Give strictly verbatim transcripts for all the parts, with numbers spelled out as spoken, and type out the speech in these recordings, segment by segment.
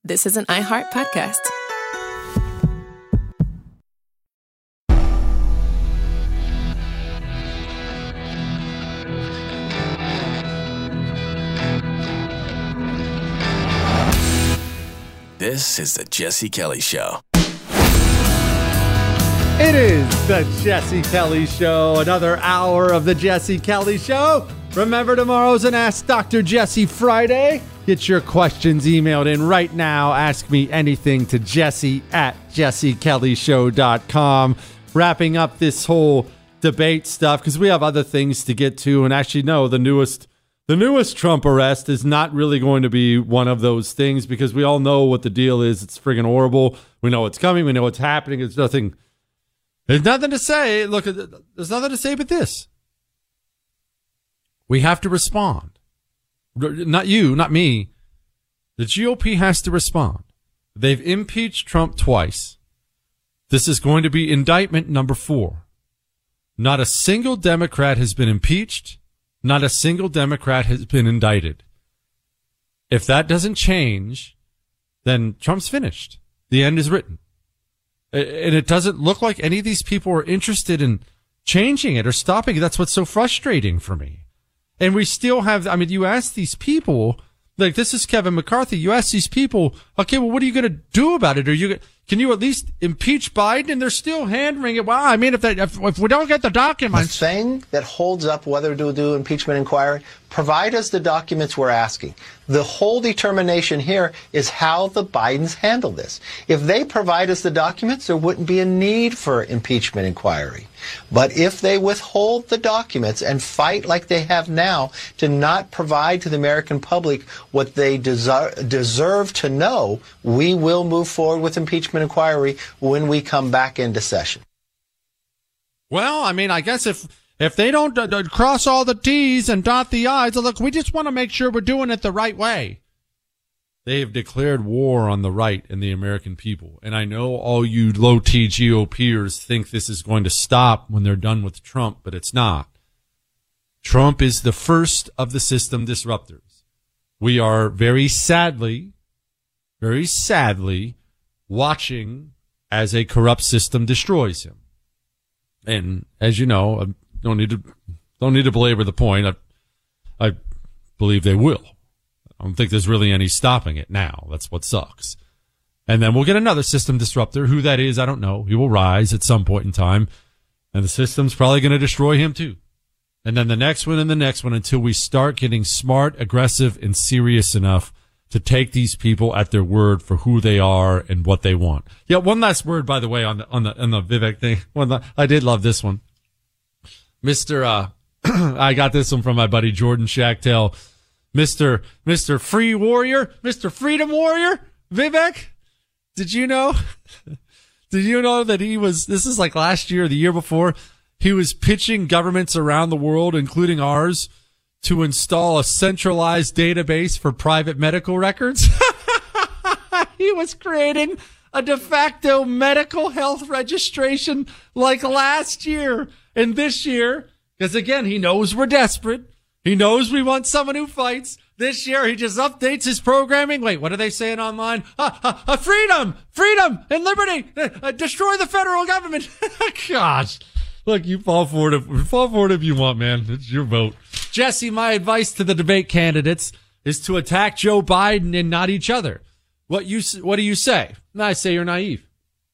This is an iHeart podcast. This is the Jesse Kelly Show. It is the Jesse Kelly Show, another hour of the Jesse Kelly Show. Remember, tomorrow's an Ask Doctor Jesse Friday. Get your questions emailed in right now. Ask me anything to Jesse at jesse kelly show dot com. Wrapping up this whole debate stuff because we have other things to get to. And actually, no, the newest the newest Trump arrest is not really going to be one of those things because we all know what the deal is. It's friggin' horrible. We know what's coming. We know what's happening. There's nothing. There's nothing to say. Look, there's nothing to say but this. We have to respond. Not you, not me. The G O P has to respond. They've impeached Trump twice. This is going to be indictment number four. Not a single Democrat has been impeached. Not a single Democrat has been indicted. If that doesn't change, then Trump's finished. The end is written. And it doesn't look like any of these people are interested in changing it or stopping it. That's what's so frustrating for me. And we still have, I mean, you ask these people, like this is Kevin McCarthy, you ask these people, okay, well, what are you going to do about it? Are you, can you at least impeach Biden? And they're still hand-wringing it. Well, I mean, if, they, if, if we don't get the documents. The thing that holds up whether to do impeachment inquiry, provide us the documents we're asking. The whole determination here is how the Bidens handle this. If they provide us the documents, there wouldn't be a need for impeachment inquiry. But if they withhold the documents and fight like they have now to not provide to the American public what they deserve, deserve to know, we will move forward with impeachment inquiry when we come back into session. Well, I mean, I guess if if they don't uh, cross all the T's and dot the I's, look, we just want to make sure we're doing it the right way. They have declared war on the right and the American people. And I know all you low-T GOPers think this is going to stop when they're done with Trump, but it's not. Trump is the first of the system disruptors. We are very sadly, very sadly watching as a corrupt system destroys him. And as you know, I don't need to, don't need to belabor the point. I, I believe they will. I don't think there's really any stopping it now. That's what sucks. And then we'll get another system disruptor. Who that is, I don't know. He will rise at some point in time. And the system's probably going to destroy him too. And then the next one and the next one until we start getting smart, aggressive, and serious enough to take these people at their word for who they are and what they want. Yeah, one last word, by the way, on the, on the, on the Vivek thing. One, I did love this one. Mister Uh, I got this one from my buddy Jordan Schachtel. Mister Mister Free Warrior, Mister Freedom Warrior, Vivek. Did you know? Did you know that he was, this is like last year, the year before, he was pitching governments around the world, including ours, to install a centralized database for private medical records? He was creating a de facto medical health registration like last year and this year, because again, he knows we're desperate. He knows we want someone who fights. This year, he just updates his programming. Wait, what are they saying online? Uh, uh, uh, freedom, freedom, and liberty. Uh, uh, destroy the federal government. Gosh. Look, you fall for it. If, fall for it if you want, man. It's your vote. Jesse, my advice to the debate candidates is to attack Joe Biden and not each other. What you, what do you say? I say you're naive.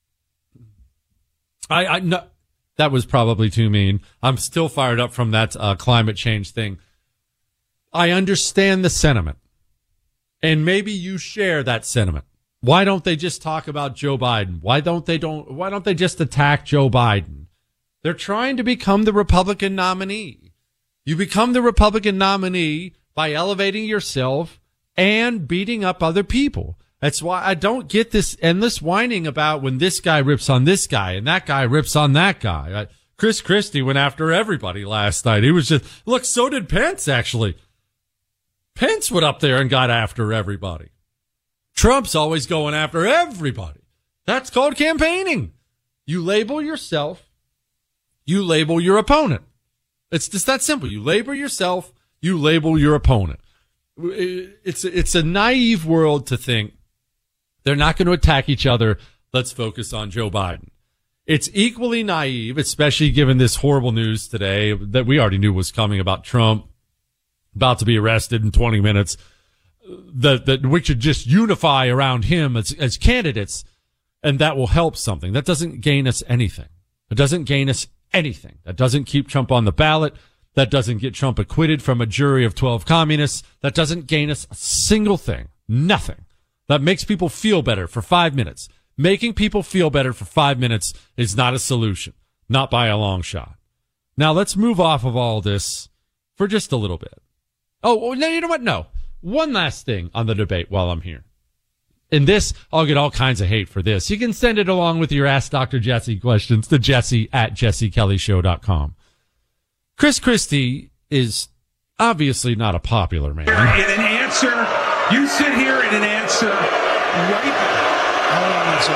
I, I, no, that was probably too mean. I'm still fired up from that uh, climate change thing. I understand the sentiment, and maybe you share that sentiment. Why don't they just talk about Joe Biden? Why don't they don't? Why don't they just attack Joe Biden? They're trying to become the Republican nominee. You become the Republican nominee by elevating yourself and beating up other people. That's why I don't get this endless whining about when this guy rips on this guy and that guy rips on that guy. I, Chris Christie went after everybody last night. He was just, look, so did Pence, actually. Pence went up there and got after everybody. Trump's always going after everybody. That's called campaigning. You label yourself. You label your opponent. It's just that simple. You label yourself. You label your opponent. It's, it's a naive world to think They're not going to attack each other. Let's focus on Joe Biden. It's equally naive, especially given this horrible news today that we already knew was coming about Trump about to be arrested in twenty minutes, that, that we should just unify around him as, as candidates, and that will help something. That doesn't gain us anything. It doesn't gain us anything. That doesn't keep Trump on the ballot. That doesn't get Trump acquitted from a jury of twelve communists. That doesn't gain us a single thing. Nothing. That makes people feel better for five minutes. Making people feel better for five minutes is not a solution. Not by a long shot. Now let's move off of all this for just a little bit. Oh, no, you know what? No. One last thing on the debate while I'm here. And this, I'll get all kinds of hate for this. You can send it along with your Ask Doctor Jesse questions to Jesse at jesse kelly show dot com. Chris Christie is obviously not a popular man. In an answer, you sit here in an answer right. Hold on one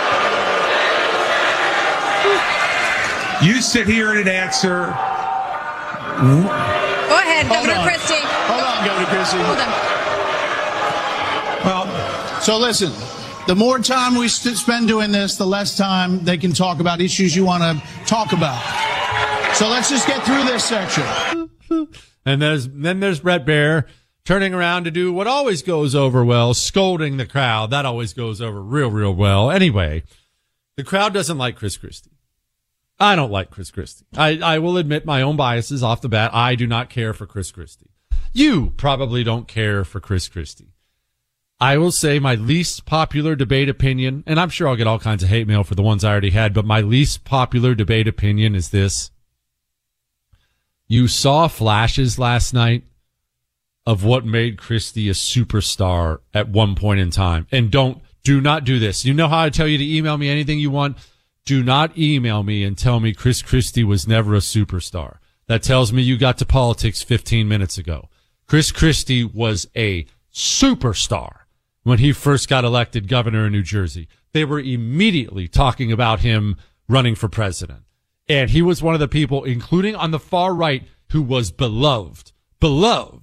second. You sit here in an answer. Go ahead, Hold Governor on. Christie. Hold on, Governor Christie. Hold on. Well, so listen, the more time we st- spend doing this, the less time they can talk about issues you want to talk about. So let's just get through this section. And there's, then there's Brett Baer turning around to do what always goes over well, scolding the crowd. That always goes over real, real well. Anyway, the crowd doesn't like Chris Christie. I don't like Chris Christie. I, I will admit my own biases off the bat. I do not care for Chris Christie. You probably don't care for Chris Christie. I will say my least popular debate opinion, and I'm sure I'll get all kinds of hate mail for the ones I already had, but my least popular debate opinion is this. You saw flashes last night of what made Christie a superstar at one point in time. And don't, do not do this. You know how I tell you to email me anything you want? Do not email me and tell me Chris Christie was never a superstar. That tells me you got to politics fifteen minutes ago. Chris Christie was a superstar when he first got elected governor in New Jersey. They were immediately talking about him running for president. And he was one of the people, including on the far right, who was beloved. Beloved.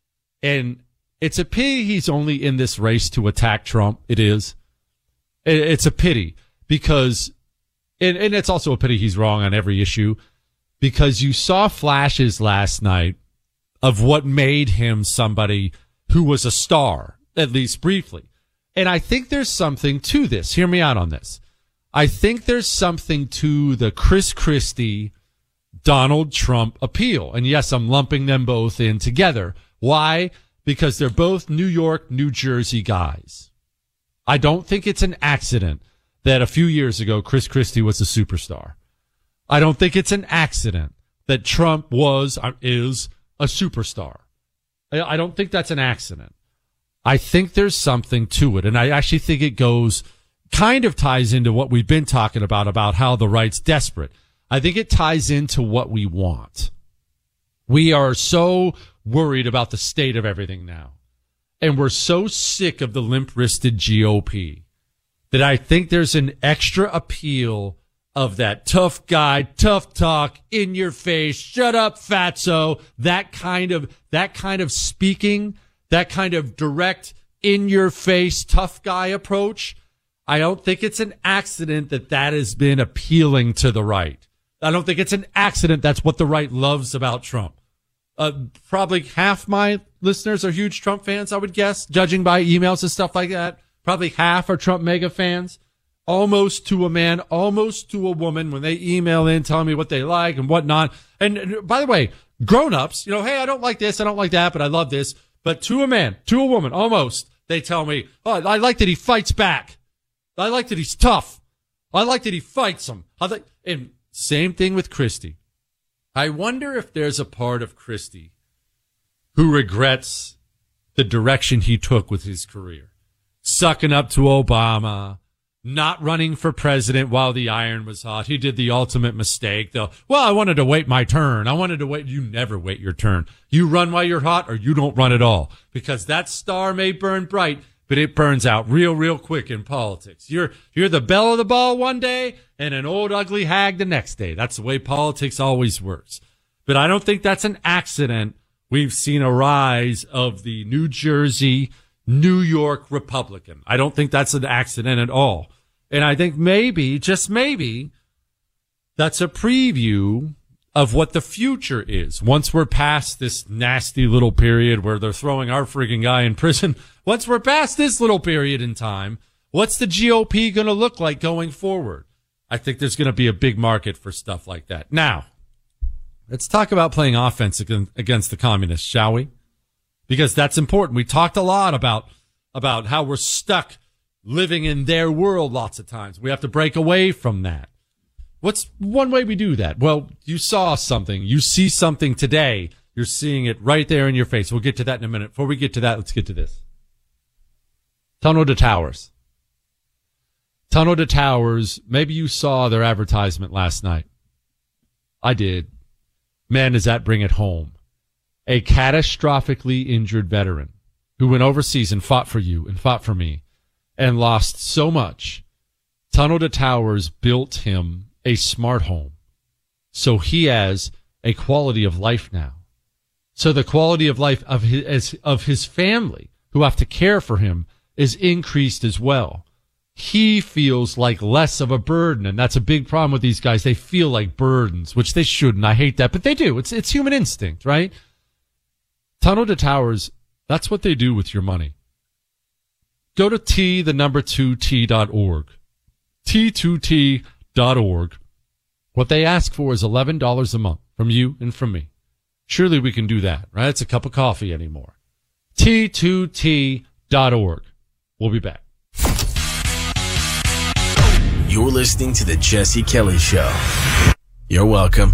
And it's a pity he's only in this race to attack Trump. It is. It's a pity because, and, and it's also a pity he's wrong on every issue, because you saw flashes last night of what made him somebody who was a star, at least briefly. And I think there's something to this. Hear me out on this. I think there's something to the Chris Christie, Donald Trump appeal. And yes, I'm lumping them both in together. Why? Because they're both New York, New Jersey guys. I don't think it's an accident that a few years ago Chris Christie was a superstar. I don't think it's an accident that Trump was, is a superstar. I don't think that's an accident. I think there's something to it. And I actually think it goes, kind of ties into what we've been talking about, about how the right's desperate. I think it ties into what we want. We are so worried about the state of everything now. And we're so sick of the limp-wristed G O P that I think there's an extra appeal of that tough guy, tough talk, in your face, shut up, fatso, that kind of, that kind of speaking, that kind of direct, in your face, tough guy approach. I don't think it's an accident that that has been appealing to the right. I don't think it's an accident that's what the right loves about Trump. Uh, probably half my listeners are huge Trump fans, I would guess, judging by emails and stuff like that. Probably half are Trump mega fans. Almost to a man, almost to a woman when they email in telling me what they like and whatnot. And, and by the way, grown-ups, you know, hey, I don't like this, I don't like that, but I love this. But to a man, to a woman, almost, they tell me, oh, I like that he fights back. I like that he's tough. I like that he fights them. I like, and same thing with Christie. I wonder if there's a part of Christie who regrets the direction he took with his career. Sucking up to Obama, not running for president while the iron was hot. He did the ultimate mistake, though. Well, I wanted to wait my turn. I wanted to wait. You never wait your turn. You run while you're hot or you don't run at all, because that star may burn bright, but it burns out real, real quick in politics. You're, you're the belle of the ball one day and an old ugly hag the next day. That's the way politics always works. But I don't think that's an accident. We've seen a rise of the New Jersey, New York Republican. I don't think that's an accident at all. And I think maybe, just maybe, that's a preview of what the future is. Once we're past this nasty little period where they're throwing our freaking guy in prison, once we're past this little period in time, what's the G O P going to look like going forward? I think there's going to be a big market for stuff like that. Now, let's talk about playing offense against the communists, shall we? Because that's important. We talked a lot about, about how we're stuck living in their world lots of times. We have to break away from that. What's one way we do that? Well, you saw something. You see something today. You're seeing it right there in your face. We'll get to that in a minute. Before we get to that, let's get to this. Tunnel to Towers. Tunnel to Towers. Maybe you saw their advertisement last night. I did. Man, does that bring it home. A catastrophically injured veteran who went overseas and fought for you and fought for me and lost so much. Tunnel to Towers built him a smart home. So he has a quality of life now. So the quality of life of his, of his family who have to care for him is increased as well. He feels like less of a burden, and that's a big problem with these guys. They feel like burdens, which they shouldn't. I hate that, but they do. It's, it's human instinct, right? Tunnel to Towers, that's what they do with your money. Go to T, the number two, T dot org. T two T dot org. What they ask for is eleven dollars a month from you and from me. Surely we can do that, right? It's a cup of coffee anymore. T two T dot org. We'll be back. You're listening to the Jesse Kelly Show. You're welcome.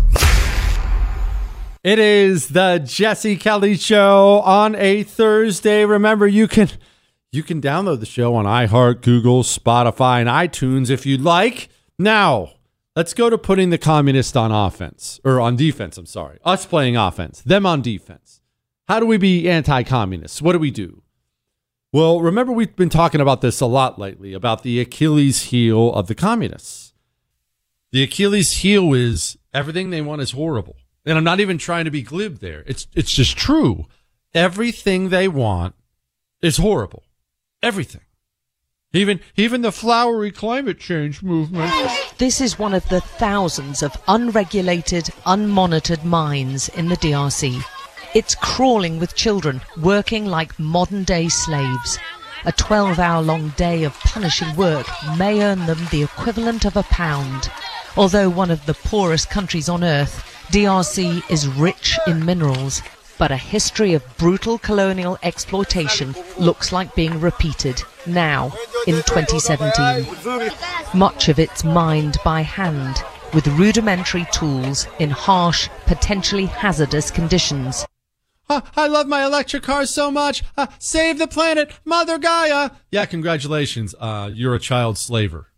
It is the Jesse Kelly Show on a Thursday. Remember, you can you can download the show on iHeart, Google, Spotify, and iTunes if you'd like. Now, let's go to putting the communists on offense, or on defense, I'm sorry. Us playing offense, them on defense. How do we be anti-communists? What do we do? Well, remember, we've been talking about this a lot lately, about the Achilles heel of the communists. The Achilles heel is everything they want is horrible. And I'm not even trying to be glib there. It's it's just true. Everything they want is horrible. Everything. Even even the flowery climate change movement. This is one of the thousands of unregulated, unmonitored mines in the D R C. It's crawling with children, working like modern-day slaves. A twelve-hour-long day of punishing work may earn them the equivalent of a pound. Although one of the poorest countries on earth, D R C is rich in minerals, but a history of brutal colonial exploitation looks like being repeated now in twenty seventeen. Much of it's mined by hand with rudimentary tools in harsh, potentially hazardous conditions. Uh, I love my electric cars so much. Uh, save the planet, Mother Gaia. Yeah, congratulations. Uh, you're a child slaver.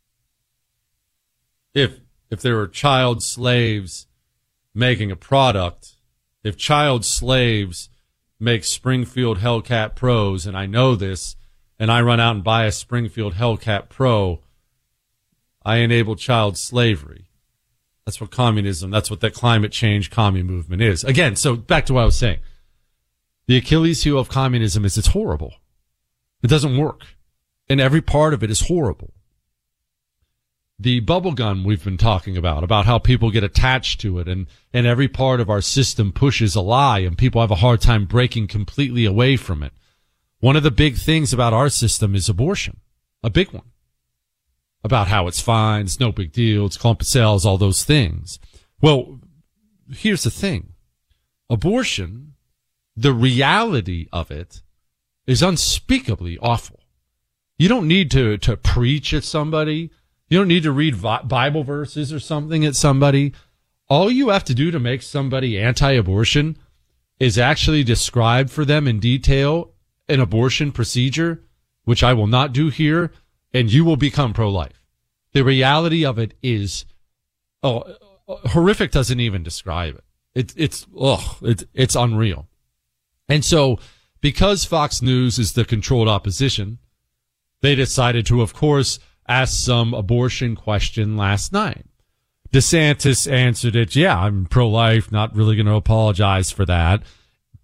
If if there were child slaves making a product, if child slaves make Springfield Hellcat Pros, and I know this, and I run out and buy a Springfield Hellcat Pro, I enable child slavery. That's what communism, that's what that climate change commune movement is. Again, so back to what I was saying. The Achilles heel of communism is it's horrible. It doesn't work. And every part of it is horrible. The bubble gun we've been talking about, about how people get attached to it, and, and every part of our system pushes a lie, and people have a hard time breaking completely away from it. One of the big things about our system is abortion. A big one. About how it's fine, it's no big deal, it's clump of cells, all those things. Well, here's the thing. Abortion, the reality of it, is unspeakably awful. You don't need to, to preach at somebody. You don't need to read vi- Bible verses or something at somebody. All you have to do to make somebody anti-abortion is actually describe for them in detail an abortion procedure, which I will not do here, and you will become pro-life. The reality of it is, oh, horrific doesn't even describe it. It it's, oh, it, it's unreal. And so, because Fox News is the controlled opposition, they decided to, of course, ask some abortion question last night. DeSantis answered it, yeah, I'm pro-life, not really going to apologize for that.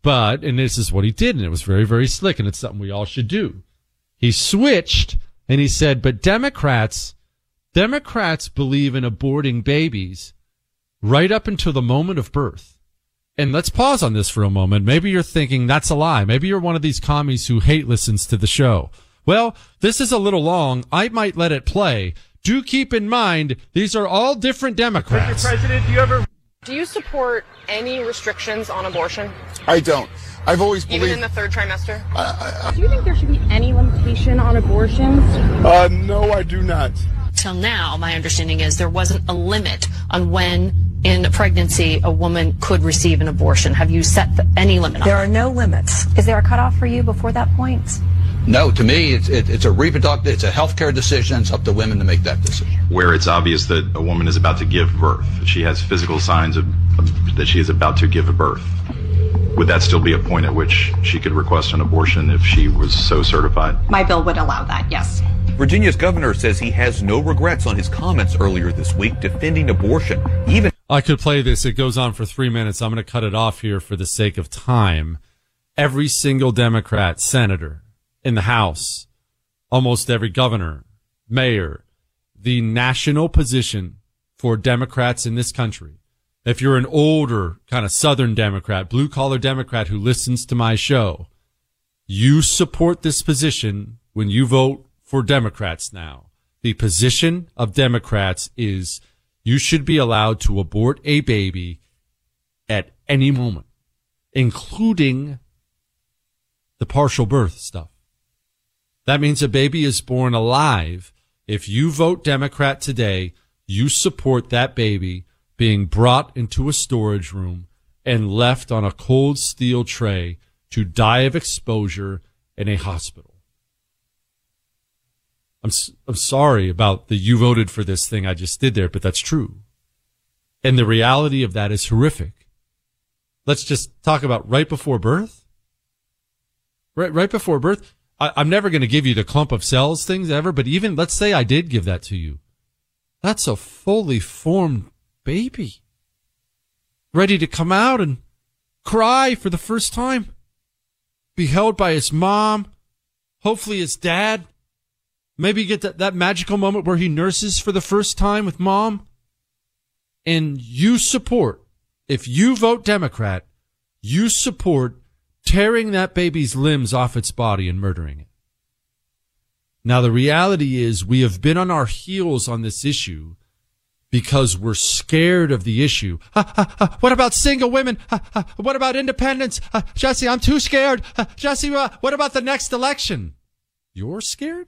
But, and this is what he did, and it was very, very slick, and it's something we all should do. He switched, and he said, but Democrats, Democrats believe in aborting babies right up until the moment of birth. And let's pause on this for a moment. Maybe you're thinking that's a lie. Maybe you're one of these commies who hate listens to the show. Well, this is a little long. I might let it play. Do keep in mind, these are all different Democrats. Mister President, do you ever... Do you support any restrictions on abortion? I don't. I've always believed... Even in the third trimester? I, I, I, do you think there should be any limitation on abortions? Uh, no, I do not. Till now, my understanding is there wasn't a limit on when in a pregnancy a woman could receive an abortion. Have you set the, any limit on There are no limits. Is there a cutoff for you before that point? No, to me, it's it, it's a reproductive, it's a healthcare decision. It's up to women to make that decision. Where it's obvious that a woman is about to give birth, she has physical signs of, of that she is about to give a birth. Would that still be a point at which she could request an abortion if she was so certified? My bill would allow that, yes. Virginia's governor says he has no regrets on his comments earlier this week defending abortion. Even I could play this. It goes on for three minutes. I'm going to cut it off here for the sake of time. Every single Democrat senator in the House, almost every governor, mayor, the national position for Democrats in this country. If you're an older kind of Southern Democrat, blue collar Democrat who listens to my show, you support this position when you vote for Democrats now. The position of Democrats is you should be allowed to abort a baby at any moment, including the partial birth stuff. That means a baby is born alive. If you vote Democrat today, you support that baby being brought into a storage room and left on a cold steel tray to die of exposure in a hospital. I'm I'm sorry about the you voted for this thing I just did there, but that's true. And the reality of that is horrific. Let's just talk about right before birth. Right, right before birth. I, I'm never going to give you the clump of cells things ever, but even let's say I did give that to you. That's a fully formed baby. Ready to come out and cry for the first time. Be held by his mom. Hopefully his dad. Maybe get that, that magical moment where he nurses for the first time with mom. And you support, if you vote Democrat, you support tearing that baby's limbs off its body and murdering it. Now, the reality is we have been on our heels on this issue because we're scared of the issue. Uh, uh, uh, what about single women? Uh, uh, what about independence? Uh, Jesse, I'm too scared. Uh, Jesse, uh, what about the next election? You're scared?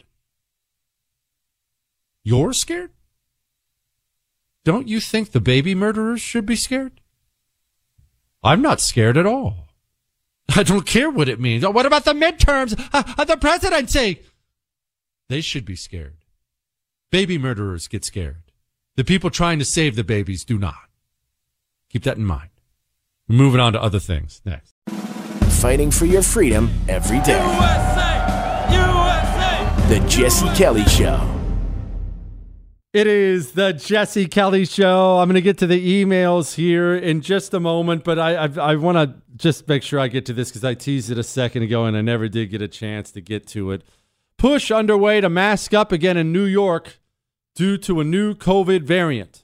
You're scared? Don't you think the baby murderers should be scared? I'm not scared at all. I don't care what it means. Oh, what about the midterms? Uh, the presidency? They should be scared. Baby murderers get scared. The people trying to save the babies do not. Keep that in mind. We're moving on to other things next. Fighting for your freedom every day. U S A! U S A! The Jesse Kelly Show. It is the Jesse Kelly Show. I'm going to get to the emails here in just a moment, but I I, I want to just make sure I get to this because I teased it a second ago and I never did get a chance to get to it. Push underway to mask up again in New York due to a new COVID variant.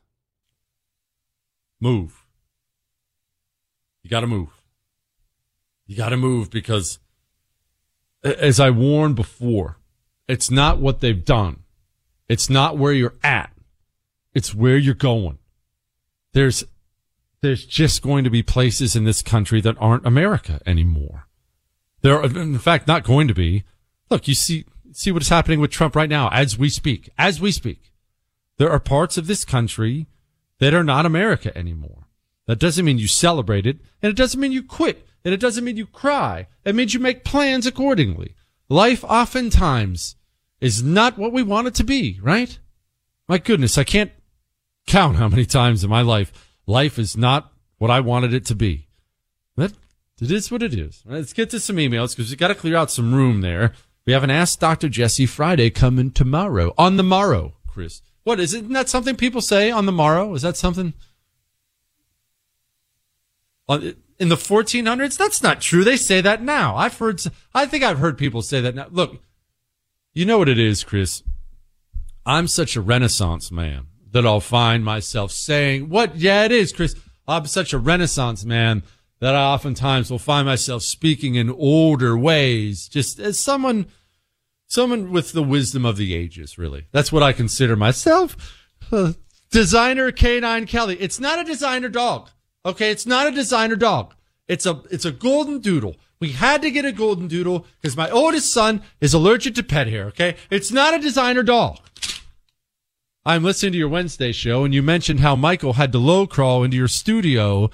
Move. You got to move. You got to move because, as I warned before, it's not what they've done. It's not where you're at. It's where you're going. There's, there's just going to be places in this country that aren't America anymore. There are, in fact, not going to be. Look, you see, see what's happening with Trump right now as we speak. As we speak, there are parts of this country that are not America anymore. That doesn't mean you celebrate it, and it doesn't mean you quit, and it doesn't mean you cry. It means you make plans accordingly. Life oftentimes is not what we want it to be, right? My goodness, I can't count how many times in my life life is not what I wanted it to be. But it is what it is. Let's get to some emails because we got to clear out some room there. We have an Ask Doctor Jesse Friday coming tomorrow. On the morrow, Chris. What is it? Isn't that something people say on the morrow? Is that something? in the fourteen hundreds? That's not true. They say that now. I've heard, I think I've heard people say that now. Look, you know what it is, Chris? I'm such a Renaissance man that I'll find myself saying, what? Yeah, it is, Chris. I'm such a Renaissance man that I oftentimes will find myself speaking in older ways, just as someone, someone with the wisdom of the ages, really. That's what I consider myself. Uh, designer Canine Kelly. It's not a designer dog. Okay, it's not a designer dog. It's a it's a golden doodle. We had to get a golden doodle because my oldest son is allergic to pet hair, okay? It's not a designer dog. I'm listening to your Wednesday show, and you mentioned how Michael had to low crawl into your studio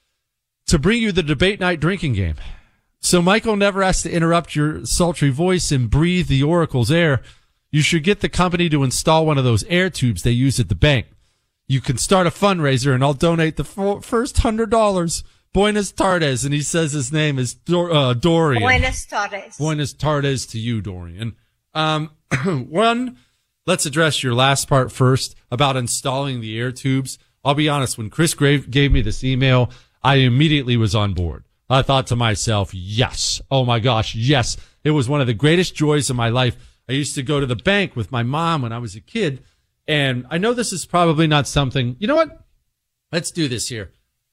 to bring you the debate night drinking game. So Michael never has to interrupt your sultry voice and breathe the oracle's air. You should get the company to install one of those air tubes they use at the bank. You can start a fundraiser, and I'll donate the f- first one hundred dollars. Buenas tardes, and he says his name is Dor- uh, Dorian. Buenas tardes. Buenas tardes to you, Dorian. Um, one, let's address your last part first about installing the air tubes. I'll be honest, when Chris Grave gave me this email, I immediately was on board. I thought to myself, yes. Oh, my gosh, yes. It was one of the greatest joys of my life. I used to go to the bank with my mom when I was a kid. And I know this is probably not something, you know what? Let's do this here.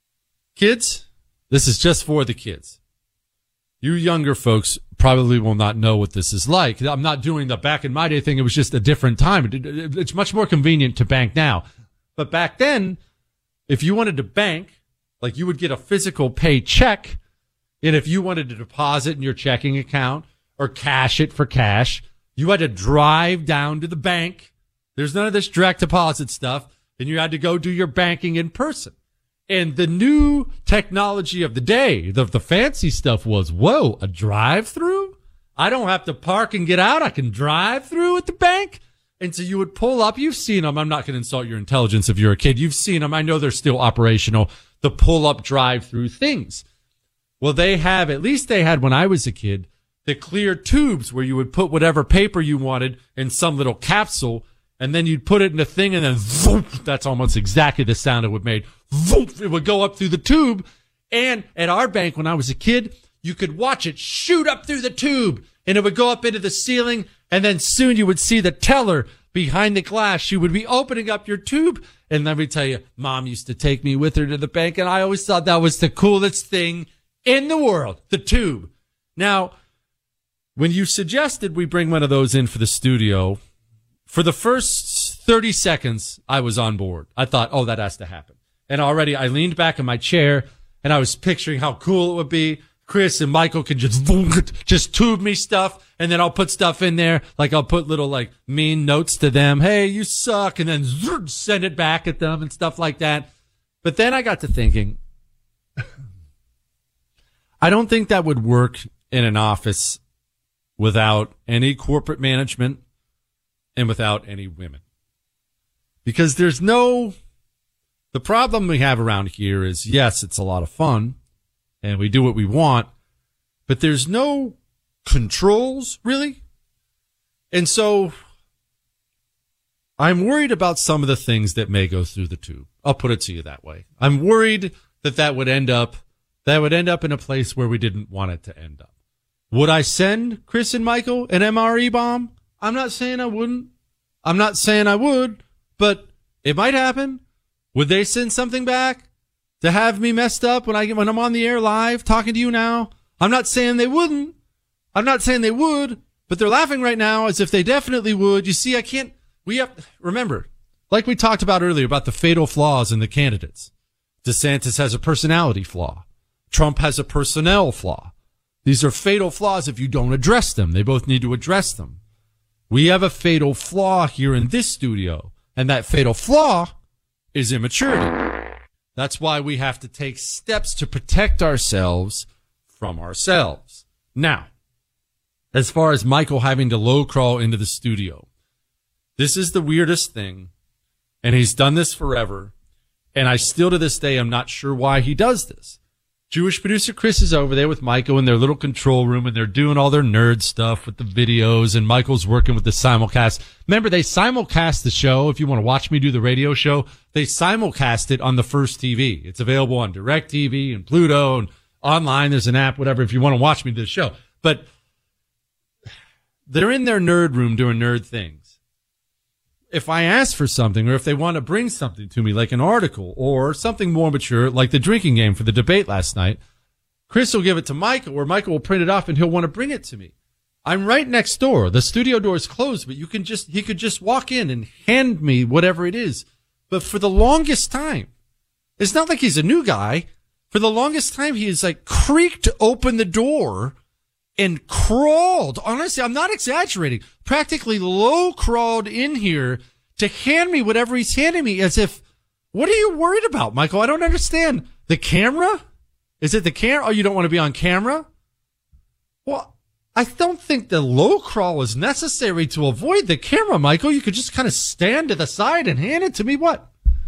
Kids, this is just for the kids. You younger folks probably will not know what this is like. I'm not doing the back in my day thing. It was just a different time. It's much more convenient to bank now. But back then, if you wanted to bank, like you would get a physical pay check. And if you wanted to deposit in your checking account or cash it for cash, you had to drive down to the bank. There's none of this direct deposit stuff. And you had to go do your banking in person. And the new technology of the day, the, the fancy stuff was, whoa, a drive-through? I don't have to park and get out. I can drive through at the bank. And so you would pull up. You've seen them. I'm not going to insult your intelligence if you're a kid. You've seen them. I know they're still operational. The pull-up drive-through things. Well, they have, at least they had when I was a kid, the clear tubes where you would put whatever paper you wanted in some little capsule. And then you'd put it in a thing, and then zoom, that's almost exactly the sound it would make. Zoom, it would go up through the tube. And at our bank, when I was a kid, you could watch it shoot up through the tube, and it would go up into the ceiling. And then soon you would see the teller behind the glass. She would be opening up your tube. And let me tell you, Mom used to take me with her to the bank, and I always thought that was the coolest thing in the world, the tube. Now, when you suggested we bring one of those in for the studio, for the first thirty seconds, I was on board. I thought, oh, that has to happen. And already I leaned back in my chair, and I was picturing how cool it would be. Chris and Michael could just just tube me stuff, and then I'll put stuff in there. Like I'll put little like mean notes to them. Hey, you suck. And then send it back at them and stuff like that. But then I got to thinking, I don't think that would work in an office without any corporate management and without any women. Because there's no, the problem we have around here is, yes, it's a lot of fun and we do what we want, but there's no controls really. And so I'm worried about some of the things that may go through the tube. I'll put it to you that way. I'm worried that that would end up, that would end up in a place where we didn't want it to end up. Would I send Chris and Michael an M R E bomb? I'm not saying I wouldn't. I'm not saying I would, but it might happen. Would they send something back to have me messed up when I when I'm on the air live talking to you now? I'm not saying they wouldn't. I'm not saying they would, but they're laughing right now as if they definitely would. You see, I can't, we have, remember, like we talked about earlier about the fatal flaws in the candidates. DeSantis has a personality flaw. Trump has a personnel flaw. These are fatal flaws if you don't address them. They both need to address them. We have a fatal flaw here in this studio, and that fatal flaw is immaturity. That's why we have to take steps to protect ourselves from ourselves. Now, as far as Michael having to low crawl into the studio, this is the weirdest thing, and he's done this forever, and I still to this day am not sure why he does this. Jewish producer Chris is over there with Michael in their little control room, and they're doing all their nerd stuff with the videos, and Michael's working with the simulcast. Remember, they simulcast the show. If you want to watch me do the radio show, they simulcast it on the First T V. It's available on DirecTV and Pluto and online. There's an app, whatever, if you want to watch me do the show. But they're in their nerd room doing nerd things. If I ask for something, or if they want to bring something to me, like an article or something more mature, like the drinking game for the debate last night, Chris will give it to Michael, or Michael will print it off and he'll want to bring it to me. I'm right next door. The studio door is closed, but you can just, he could just walk in and hand me whatever it is. But for the longest time, it's not like he's a new guy. For the longest time, he has like creaked open the door and crawled. Honestly, I'm not exaggerating. Practically low crawled in here to hand me whatever he's handing me, as if, what are you worried about, Michael? I don't understand. The camera? Is it the camera? Oh, you don't want to be on camera? Well, I don't think the low crawl is necessary to avoid the camera, Michael. You could just kind of stand to the side and hand it to me. What?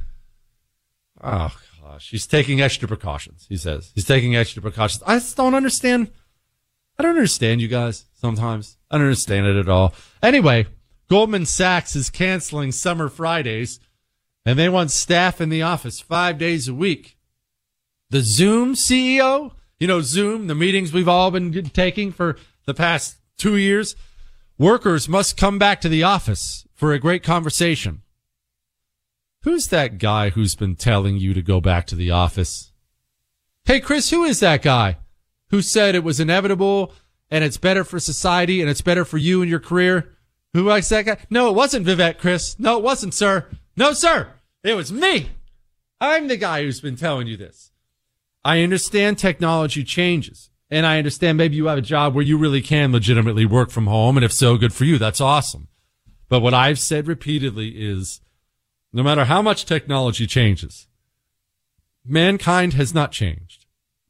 Oh, gosh. He's taking extra precautions, he says. He's taking extra precautions. I just don't understand. I don't understand you guys sometimes. I don't understand it at all. Anyway, Goldman Sachs is canceling summer Fridays, and they want staff in the office five days a week. The Zoom C E O, you know, Zoom, the meetings we've all been taking for the past two years, workers must come back to the office for a great conversation. Who's that guy who's been telling you to go back to the office? Hey, Chris, who is that guy who said it was inevitable and it's better for society and it's better for you and your career? Who likes that guy? No, it wasn't Vivek, Chris. No, it wasn't, sir. No, sir. It was me. I'm the guy who's been telling you this. I understand technology changes. And I understand maybe you have a job where you really can legitimately work from home. And if so, good for you. That's awesome. But what I've said repeatedly is no matter how much technology changes, mankind has not changed.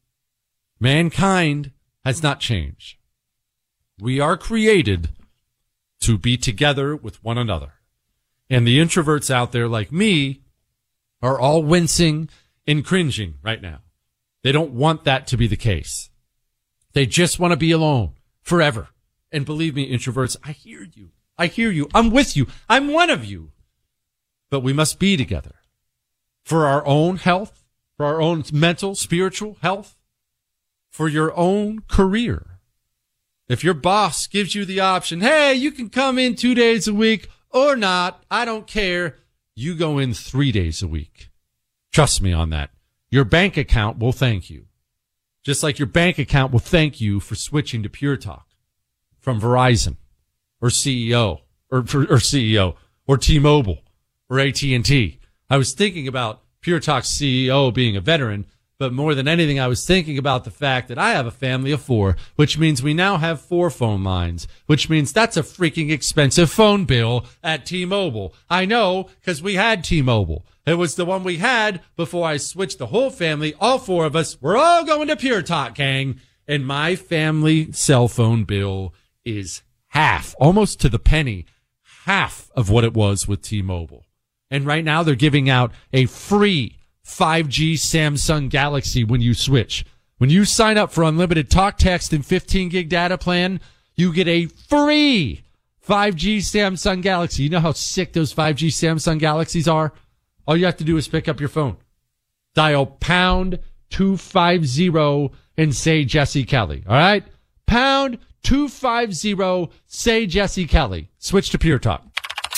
Mankind has not changed. We are created to be together with one another. And the introverts out there like me are all wincing and cringing right now. They don't want that to be the case. They just want to be alone forever. And believe me, introverts, I hear you. I hear you. I'm with you. I'm one of you. But we must be together for our own health, for our own mental, spiritual health, for your own career. If your boss gives you the option, hey, you can come in two days a week or not, I don't care. You go in three days a week. Trust me on that. Your bank account will thank you. Just like your bank account will thank you for switching to Pure Talk from Verizon or C E O or, or C E O or T-Mobile or A T and T. I was thinking about Pure Talk's C E O being a veteran, but more than anything, I was thinking about the fact that I have a family of four, which means we now have four phone lines, which means that's a freaking expensive phone bill at T-Mobile. I know, because we had T-Mobile. It was the one we had before I switched the whole family. All four of us, we're all going to Pure Talk, gang. And my family cell phone bill is half, almost to the penny, half of what it was with T-Mobile. And right now they're giving out a free five G Samsung Galaxy when you switch. When you sign up for unlimited talk, text, and fifteen gig data plan, you get a free five G Samsung Galaxy. You know how sick those five G Samsung Galaxies are? All you have to do is pick up your phone, dial pound two fifty and say Jesse Kelly. All right? Pound two fifty, say Jesse Kelly. Switch to Pure Talk.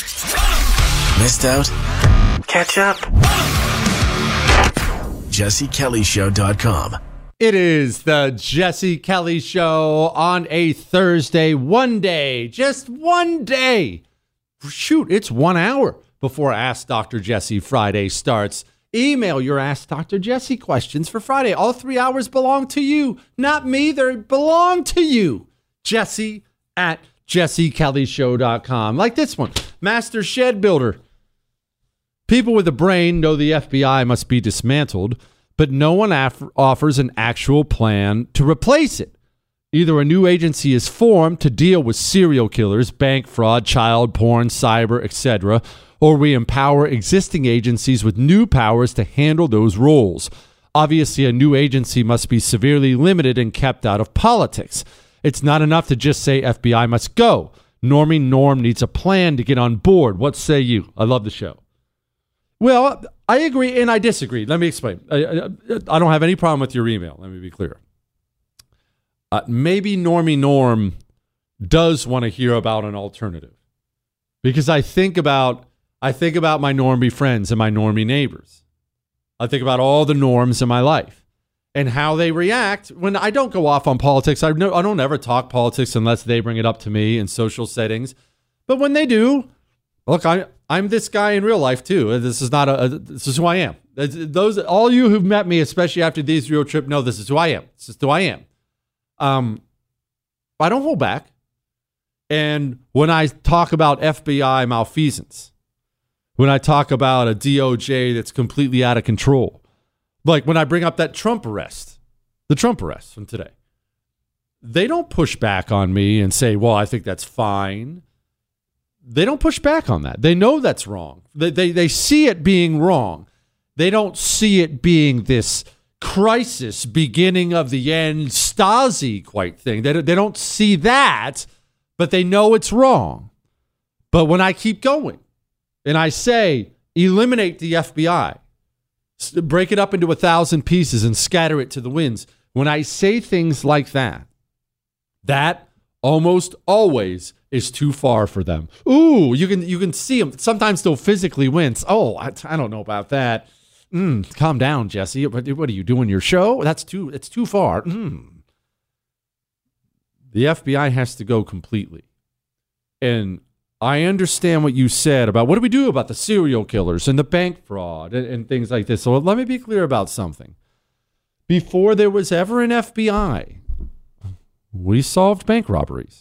Missed out? Catch up. Jesse Kelly Show dot com. It is the Jesse Kelly Show on a Thursday. One day, just one day. Shoot, it's one hour before Ask Doctor Jesse Friday starts. Email your Ask Doctor Jesse questions for Friday. All three hours belong to you, not me. They belong to you. Jesse at Jesse Kelly Show dot com. Like this one, Master Shed Builder. People with a brain know the F B I must be dismantled, but no one af- offers an actual plan to replace it. Either a new agency is formed to deal with serial killers, bank fraud, child porn, cyber, et cetera, or we empower existing agencies with new powers to handle those roles. Obviously, a new agency must be severely limited and kept out of politics. It's not enough to just say F B I must go. Normie Norm needs a plan to get on board. What say you? I love the show. Well, I agree and I disagree. Let me explain. I, I, I don't have any problem with your email. Let me be clear. uh, maybe Normie Norm does want to hear about an alternative. Because I think about I think about my normie friends and my normie neighbors. I think about all the norms in my life and how they react when I don't go off on politics. I, no, I don't ever talk politics unless they bring it up to me in social settings. But when they do, look, I, I'm this guy in real life too. This is not a, a this is who I am. Those all you who've met me, especially after the Israel trip, know this is who I am. This is who I am. Um, I don't hold back. And when I talk about F B I malfeasance, when I talk about a D O J that's completely out of control, like when I bring up that Trump arrest, the Trump arrest from today, they don't push back on me and say, well, I think that's fine. They don't push back on that. They know that's wrong. They, they, they see it being wrong. They don't see it being this crisis, beginning of the end, Stasi quite thing. They, they don't see that, but they know it's wrong. But when I keep going and I say, eliminate the F B I, break it up into a thousand pieces and scatter it to the winds, when I say things like that, that almost always is too far for them. Ooh, you can you can see them. Sometimes they'll physically wince. Oh, I, I don't know about that. Mm, calm down, Jesse. What, what are you doing? Your show? That's too. It's too far. Mm. The F B I has to go completely. And I understand what you said about what do we do about the serial killers and the bank fraud and, and things like this. So let me be clear about something. Before there was ever an F B I, we solved bank robberies.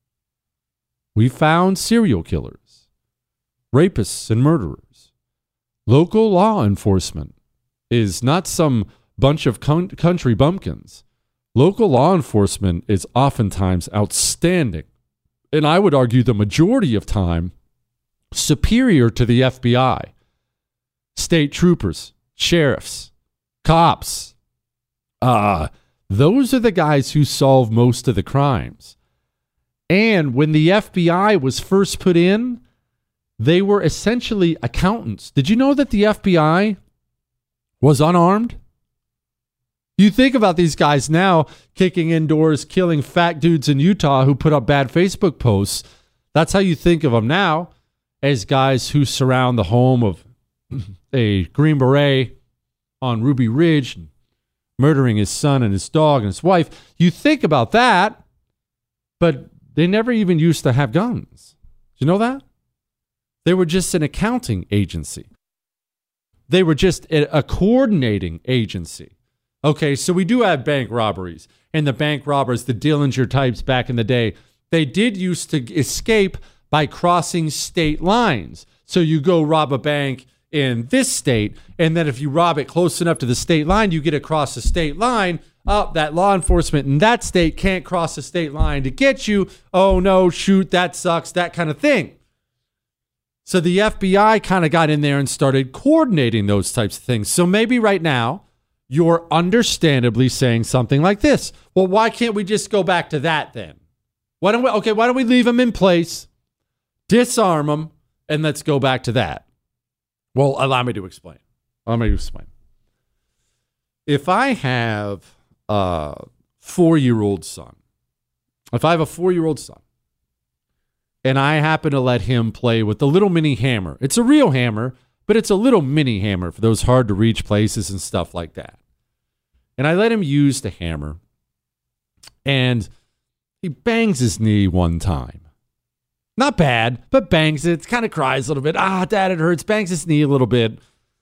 We found serial killers, rapists, and murderers. Local law enforcement is not some bunch of con- country bumpkins. Local law enforcement is oftentimes outstanding, and I would argue the majority of time superior to the F B I. State troopers, sheriffs, cops, uh, those are the guys who solve most of the crimes. And when the F B I was first put in, they were essentially accountants. Did you know that the F B I was unarmed? You think about these guys now kicking indoors, killing fat dudes in Utah who put up bad Facebook posts. That's how you think of them now, as guys who surround the home of a Green Beret on Ruby Ridge, murdering his son and his dog and his wife. You think about that, but they never even used to have guns. Did you know that? They were just an accounting agency. They were just a, a coordinating agency. Okay, so we do have bank robberies. And the bank robbers, the Dillinger types back in the day, they did used to escape by crossing state lines. So you go rob a bank in this state, and then if you rob it close enough to the state line, you get across the state line. Oh, that law enforcement in that state can't cross the state line to get you. Oh, no, shoot, that sucks, that kind of thing. So the F B I kind of got in there and started coordinating those types of things. So maybe right now, you're understandably saying something like this. Well, why can't we just go back to that then? Why don't we, okay, why don't we leave them in place, disarm them, and let's go back to that? Well, allow me to explain. Allow me to explain. If I have a four-year-old son, if I have a four-year-old son, and I happen to let him play with the little mini hammer, it's a real hammer, but it's a little mini hammer for those hard-to-reach places and stuff like that. And I let him use the hammer, and he bangs his knee one time. Not bad, but bangs it, kind of cries a little bit. Ah, Dad, it hurts. Bangs his knee a little bit.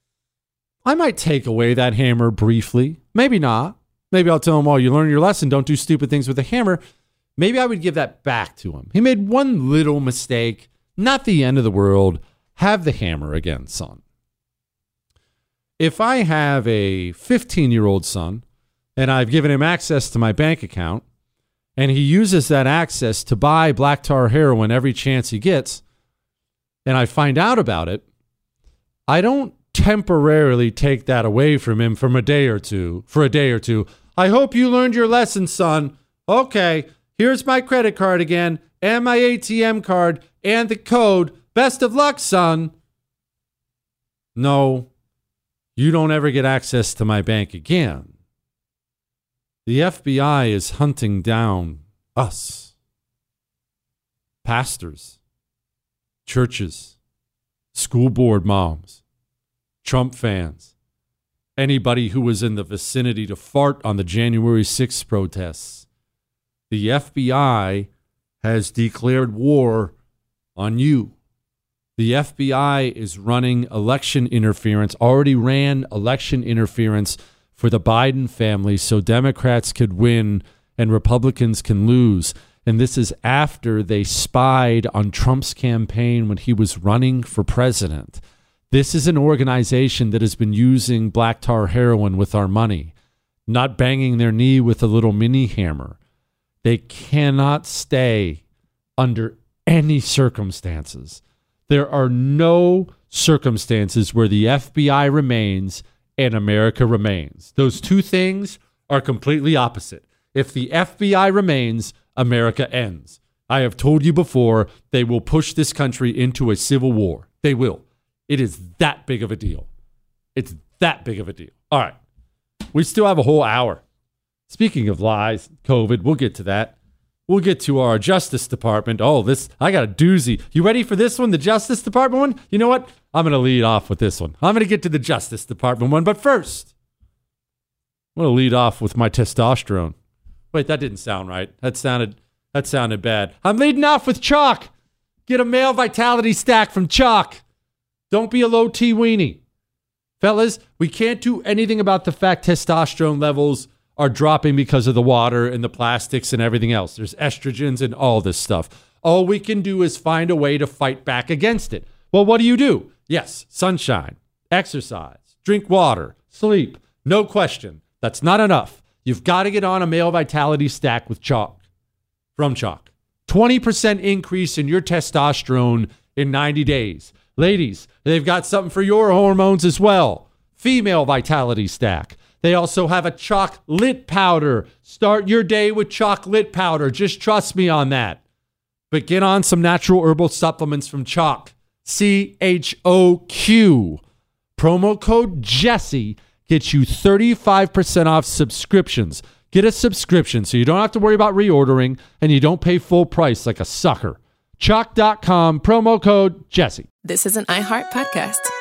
I might take away that hammer briefly. Maybe not. Maybe I'll tell him, oh, you learn your lesson. Don't do stupid things with the hammer. Maybe I would give that back to him. He made one little mistake. Not the end of the world. Have the hammer again, son. If I have a fifteen-year-old son and I've given him access to my bank account and he uses that access to buy black tar heroin every chance he gets, and I find out about it, I don't temporarily take that away from him from a day or two, for a day or two. I hope you learned your lesson, son. Okay, here's my credit card again and my A T M card and the code. Best of luck, son. No, you don't ever get access to my bank again. The F B I is hunting down us, pastors, churches, school board moms, Trump fans, anybody who was in the vicinity to fart on the January sixth protests. The F B I has declared war on you. The F B I is running election interference, already ran election interference for the Biden family so Democrats could win and Republicans can lose. And this is after they spied on Trump's campaign when he was running for president. This is an organization that has been using black tar heroin with our money, not banging their knee with a little mini hammer. They cannot stay under any circumstances. There are no circumstances where the F B I remains and America remains. Those two things are completely opposite. If the F B I remains, America ends. I have told you before, they will push this country into a civil war. They will. It is that big of a deal. It's that big of a deal. All right. We still have a whole hour. Speaking of lies, COVID, we'll get to that. We'll get to our Justice Department. Oh, this, I got a doozy. You ready for this one, the Justice Department one? You know what? I'm going to lead off with this one. I'm going to get to the Justice Department one, but first, I'm going to lead off with my testosterone. Wait, that didn't sound right. That sounded, that sounded bad. I'm leading off with Chalk. Get a male vitality stack from Chalk. Don't be a low T weenie. Fellas, we can't do anything about the fact testosterone levels are dropping because of the water and the plastics and everything else. There's estrogens and all this stuff. All we can do is find a way to fight back against it. Well, what do you do? Yes, sunshine, exercise, drink water, sleep. No question. That's not enough. You've got to get on a male vitality stack with Chalk. From Chalk. twenty percent increase in your testosterone in ninety days. Ladies, they've got something for your hormones as well. Female vitality stack. They also have a Chalk Lit powder. Start your day with Chalk Lit powder. Just trust me on that. But get on some natural herbal supplements from Chalk. C H O Q. Promo code Jesse gets you thirty-five percent off subscriptions. Get a subscription so you don't have to worry about reordering and you don't pay full price like a sucker. Chalk dot com, promo code Jesse. This is an iHeart podcast.